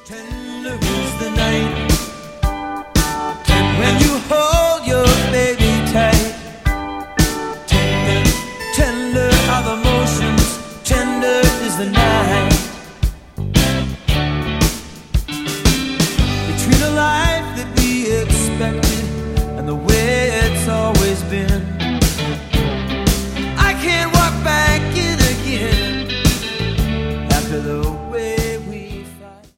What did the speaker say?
Tender is the night when you hold your baby tight. Tender, tender are the motions. Tender is the night. Between a life that we expected and the way it's always